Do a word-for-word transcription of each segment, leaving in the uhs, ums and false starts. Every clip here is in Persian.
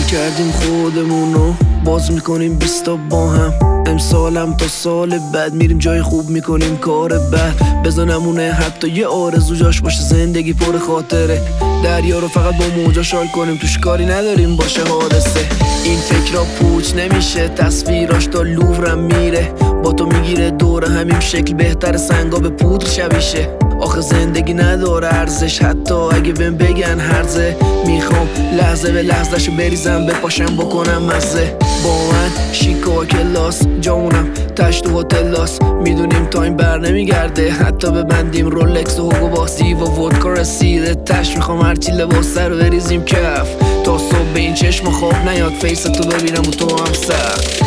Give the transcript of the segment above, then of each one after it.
کردیم خودمونو باز میکنیم بیستا با هم. امسالم تا سال بعد میریم جای خوب میکنیم کار بد. بزنمونه حتی یه آرزو جاش باشه زندگی پر خاطره. دریا رو فقط با موجا شال کنیم توش کاری نداریم باشه حادثه. این فکرها پوچ نمیشه تصویراش تا لوورم میره. با تو میگیره دور همین شکل بهتر سنگا به پودر شبیشه. آخه زندگی نداره ارزش حتی اگه بهم بگن هرزه. میخوام لحظه به لحظهشو بریزم بپاشم بکنم مزه. با من شیکا کلاس جاونم تشت و هتلاس. میدونیم تایم بر نمیگرده حتی ببندیم رولکس و هوگو باسی و ودکا رسیده تش. میخوام هرچی لباس رو بریزیم کف تا صبح به این چشم خواب نیاد فیس تو ببینم و تو هم سخت.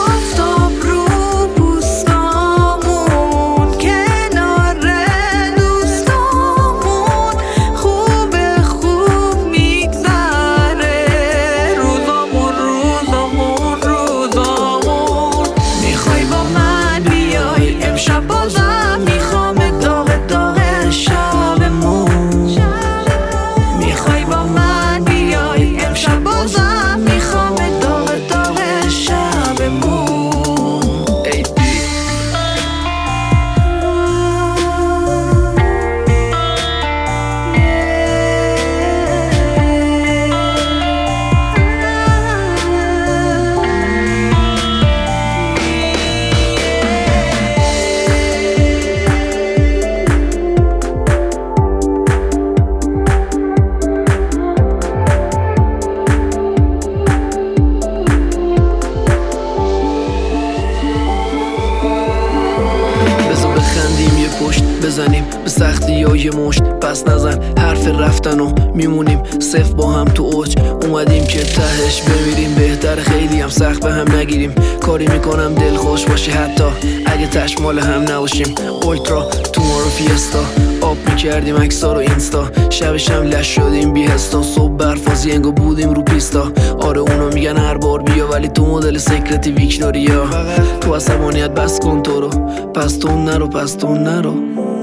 پشت بزنیم به سختی یا یه مشت پس نزن حرف رفتن و میمونیم صف با هم تو اوج. اومدیم که تهش بمیریم بهتر خیلی هم سخت به هم نگیریم. کاری میکنم دل خوش باشی حتی اگه تش مال هم نباشیم. اولترا تومارو فیستا آب میکردیم اکسا رو اینستا. شبش هم لش شدیم بی هستا صبح برفازی انگو بودیم رو پیستا. آره اونا میگن هر بار بیا ولی تو مدل سیکرتی ویکتوریا. تو عصبانیت بس کن تو رو پس تو نرو پس تو نرو